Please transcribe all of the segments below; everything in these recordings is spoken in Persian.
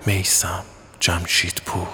میثم جمشیدپور.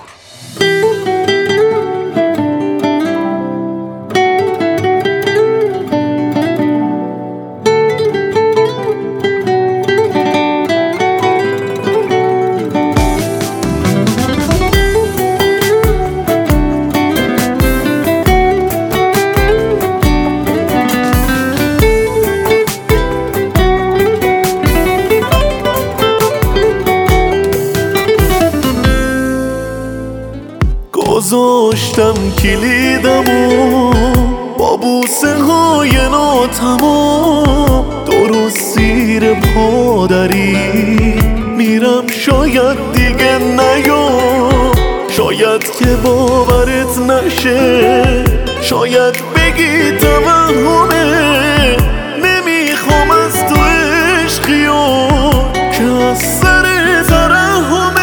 گذاشتم کلیدمو با بوسه های ناتمام درست زیر پادری میرم، شاید دیگه نیام، شاید که باورت نشه، شاید بگی توهمه، نمیخوام از تو عشقیام که از سر ترحمه.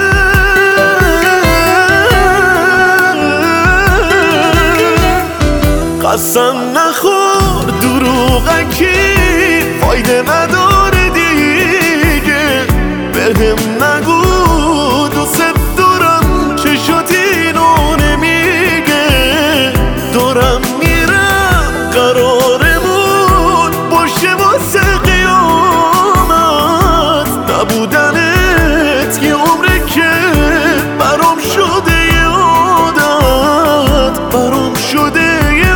قسم نخور دروغکی فایده نداره دیگه، بهم نگو دوست دارم چشات اینو نمیگه، دارم میرم قرارمون باشه واسه قیامت، نبودنت یه عمره که برام شده یه عادت، برام شده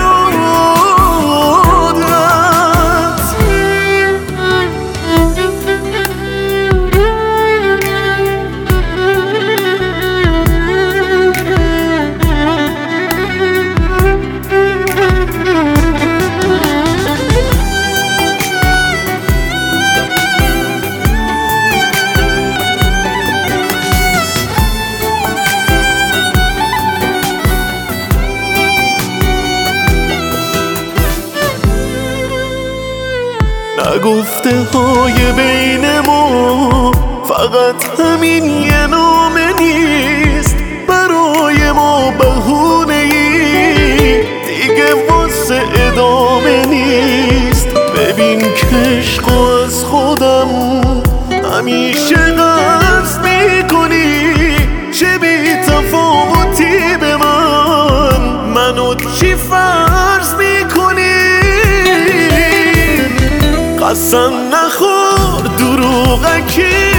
نگفته های بین ما فقط همین یه نامه نیست، برای ما بهونه ای دیگه واسه ادامه نیست. ببین که عشقو از خودم همیشه قصد میکنی، چه بی تفاوتی به منو چی فرض میکنی؟ قسم نخور دروغکی